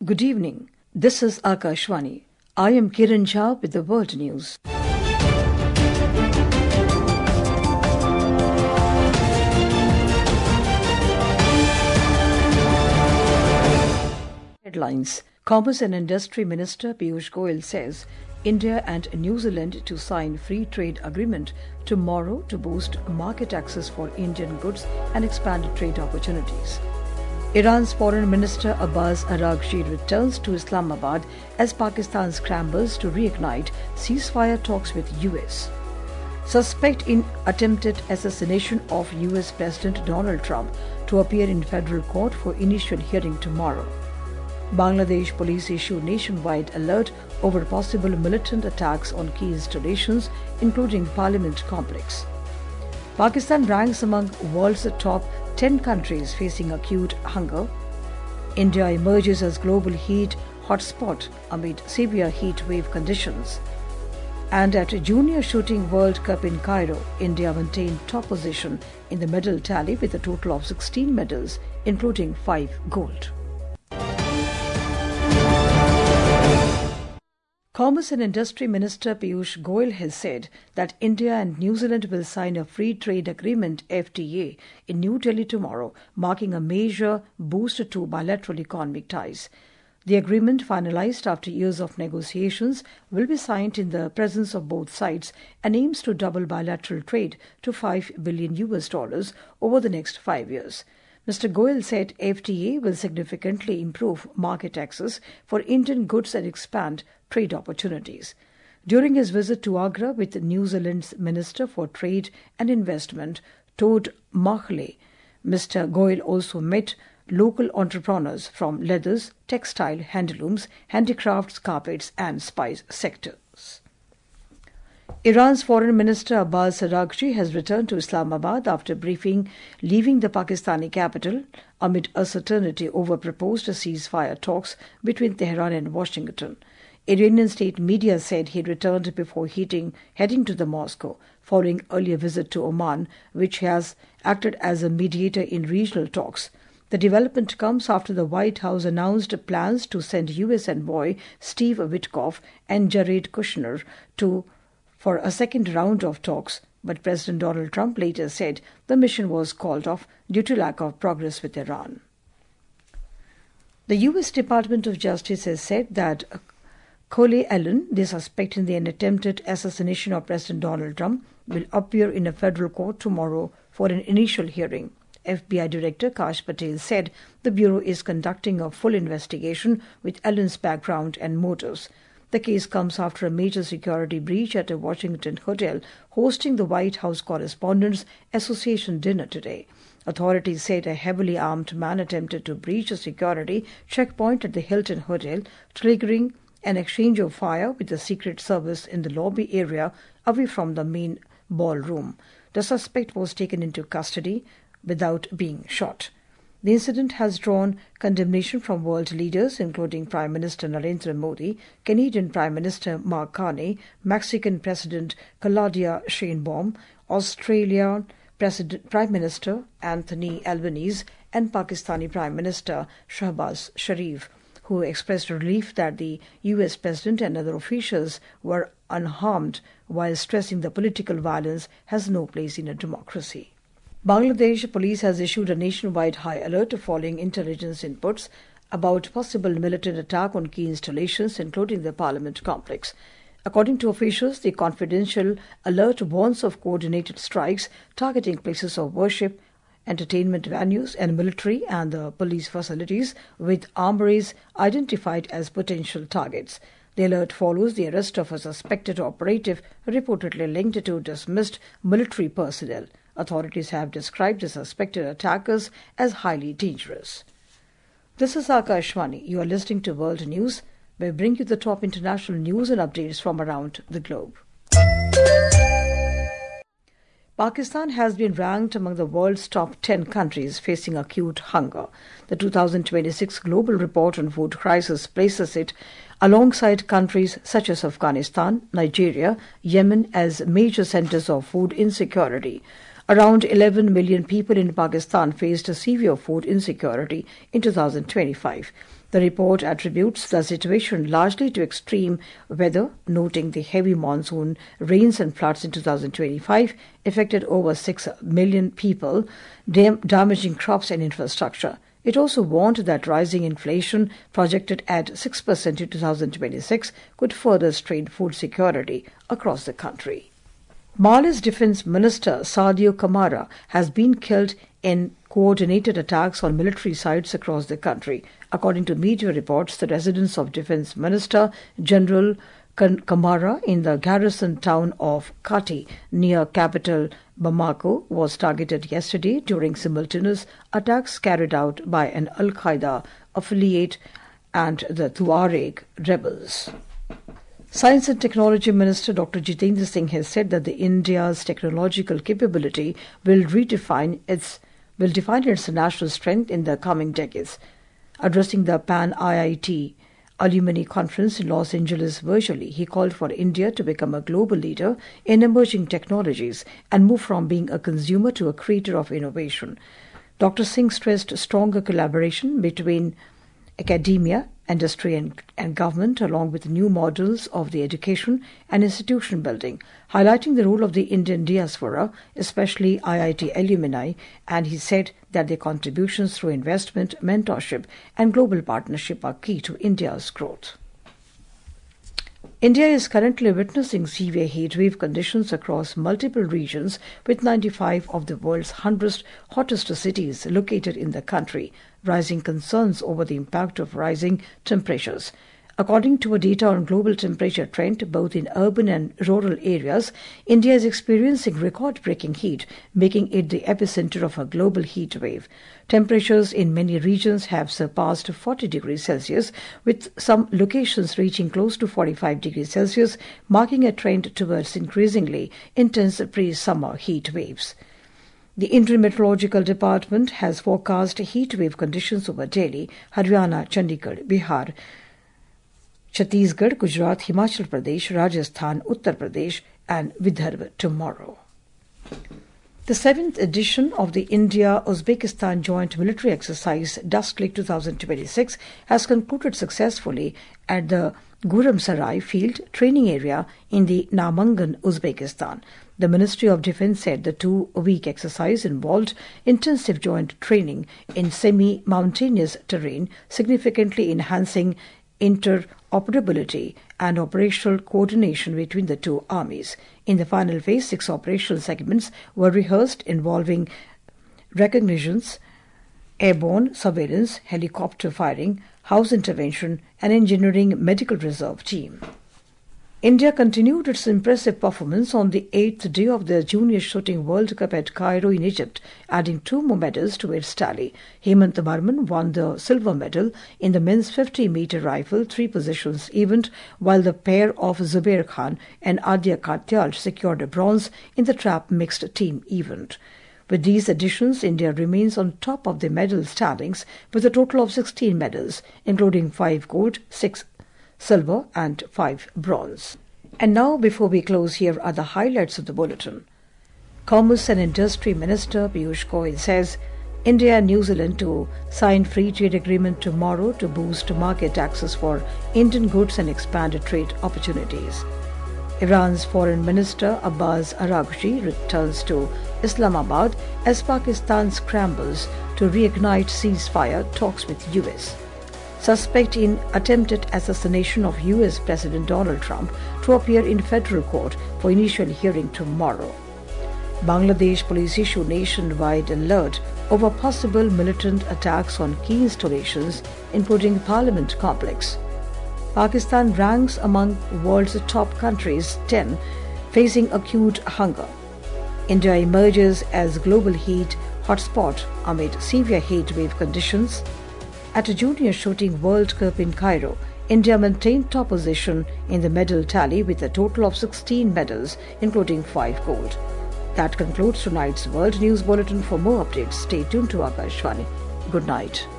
Good evening. This is Akashvani. I am Kiran Jha with the World News. Headlines. Commerce and Industry Minister Piyush Goyal says India and New Zealand to sign free trade agreement tomorrow to boost market access for Indian goods and expand trade opportunities. Iran's Foreign Minister Abbas Araghchi returns to Islamabad as Pakistan scrambles to reignite ceasefire talks with US. Suspect in attempted assassination of US President Donald Trump to appear in federal court for initial hearing tomorrow. Bangladesh police issue nationwide alert over possible militant attacks on key installations, including Parliament complex. Pakistan ranks among world's top 10 countries facing acute hunger. India emerges as global heat hotspot amid severe heat wave conditions. And at Junior Shooting World Cup in Cairo, India maintained top position in the medal tally with a total of 16 medals, including 5 gold. Commerce and Industry Minister Piyush Goyal has said that India and New Zealand will sign a free trade agreement FTA in New Delhi tomorrow, marking a major boost to bilateral economic ties. The agreement, finalized after years of negotiations, will be signed in the presence of both sides and aims to double bilateral trade to $5 billion over the next 5 years. Mr. Goyal said FTA will significantly improve market access for Indian goods and expand trade opportunities. During his visit to Agra with New Zealand's Minister for Trade and Investment, Todd Machle, Mr. Goyal also met local entrepreneurs from leathers, textile, handlooms, handicrafts, carpets and spice sectors. Iran's Foreign Minister Abbas Araghchi has returned to Islamabad after briefing leaving the Pakistani capital amid uncertainty over proposed ceasefire talks between Tehran and Washington. Iranian state media said he returned before heading to the Moscow following earlier visit to Oman, which has acted as a mediator in regional talks. The development comes after the White House announced plans to send U.S. envoy Steve Witkoff and Jared Kushner for a second round of talks, but President Donald Trump later said the mission was called off due to lack of progress with Iran. The U.S. Department of Justice has said that Cole Allen, the suspect in the attempted assassination of President Donald Trump, will appear in a federal court tomorrow for an initial hearing. FBI Director Kash Patel said the Bureau is conducting a full investigation with Allen's background and motives. The case comes after a major security breach at a Washington hotel hosting the White House Correspondents' Association dinner today. Authorities said a heavily armed man attempted to breach a security checkpoint at the Hilton Hotel, triggering an exchange of fire with the Secret Service in the lobby area away from the main ballroom. The suspect was taken into custody without being shot. The incident has drawn condemnation from world leaders, including Prime Minister Narendra Modi, Canadian Prime Minister Mark Carney, Mexican President Claudia Sheinbaum, Australian Prime Minister Anthony Albanese, and Pakistani Prime Minister Shahbaz Sharif, who expressed relief that the U.S. President and other officials were unharmed, while stressing that political violence has no place in a democracy. Bangladesh police has issued a nationwide high alert following intelligence inputs about possible militant attack on key installations, including the Parliament complex. According to officials, the confidential alert warns of coordinated strikes targeting places of worship, entertainment venues, and military and the police facilities, with armories identified as potential targets. The alert follows the arrest of a suspected operative reportedly linked to dismissed military personnel. Authorities have described the suspected attackers as highly dangerous. This is Akashvani. You are listening to World News. We bring you the top international news and updates from around the globe. Pakistan has been ranked among the world's top 10 countries facing acute hunger. The 2026 Global Report on Food Crisis places it alongside countries such as Afghanistan, Nigeria, Yemen as major centers of food insecurity. Around 11 million people in Pakistan faced severe food insecurity in 2025. The report attributes the situation largely to extreme weather, noting the heavy monsoon rains and floods in 2025 affected over 6 million people, damaging crops and infrastructure. It also warned that rising inflation, projected at 6% in 2026, could further strain food security across the country. Mali's defense minister Sadio Camara has been killed in coordinated attacks on military sites across the country. According to media reports, the residence of Defense Minister General Camara in the garrison town of Kati near capital Bamako was targeted yesterday during simultaneous attacks carried out by an Al-Qaeda affiliate and the Tuareg rebels. Science and Technology Minister Dr. Jitendra Singh has said that India's technological capability will define its national strength in the coming decades. Addressing the Pan IIT Alumni Conference in Los Angeles virtually, he called for India to become a global leader in emerging technologies and move from being a consumer to a creator of innovation. Dr. Singh stressed stronger collaboration between academia, industry and government, along with new models of the education and institution building, highlighting the role of the Indian diaspora, especially IIT alumni, and he said that their contributions through investment, mentorship and global partnership are key to India's growth. India is currently witnessing severe heatwave conditions across multiple regions, with 95 of the world's 100 hottest cities located in the country, raising concerns over the impact of rising temperatures. According to data on global temperature trend, both in urban and rural areas, India is experiencing record-breaking heat, making it the epicenter of a global heat wave. Temperatures in many regions have surpassed 40 degrees Celsius, with some locations reaching close to 45 degrees Celsius, marking a trend towards increasingly intense pre-summer heat waves. The Indian Meteorological Department has forecast heat wave conditions over Delhi, Haryana, Chandigarh, Bihar, Chhattisgarh, Gujarat, Himachal Pradesh, Rajasthan, Uttar Pradesh and Vidarbha tomorrow. The 7th edition of the India-Uzbekistan Joint Military Exercise Dusk Lake 2026 has concluded successfully at the Guramsarai Field Training Area in the Namangan, Uzbekistan. The Ministry of Defence said the 2-week exercise involved intensive joint training in semi-mountainous terrain, significantly enhancing interoperability and operational coordination between the two armies. In the final phase, 6 operational segments were rehearsed involving recognitions, airborne surveillance, helicopter firing, house intervention and engineering medical reserve team. India continued its impressive performance on the 8th day of the Junior Shooting World Cup at Cairo in Egypt, adding 2 more medals to its tally. Hemant Barman won the silver medal in the men's 50-meter rifle 3 positions event, while the pair of Zubair Khan and Adya Katyal secured a bronze in the trap mixed team event. With these additions, India remains on top of the medal standings with a total of 16 medals, including 5 gold, 6 silver and 5 bronze. And now, before we close, here are the highlights of the bulletin. Commerce and Industry Minister Piyush Goyal says India and New Zealand to sign free trade agreement tomorrow to boost market access for Indian goods and expand trade opportunities. Iran's Foreign Minister Abbas Araghchi returns to Islamabad as Pakistan scrambles to reignite ceasefire talks with US. Suspect in attempted assassination of US President Donald Trump to appear in federal court for initial hearing tomorrow. Bangladesh police issue nationwide alert over possible militant attacks on key installations, including Parliament complex. Pakistan ranks among world's top countries 10 facing acute hunger. India emerges as global heat hotspot amid severe heat wave conditions. At a Junior Shooting World Cup in Cairo, India maintained top position in the medal tally with a total of 16 medals, including 5 gold. That concludes tonight's World News Bulletin. For more updates, stay tuned to Akashvani. Good night.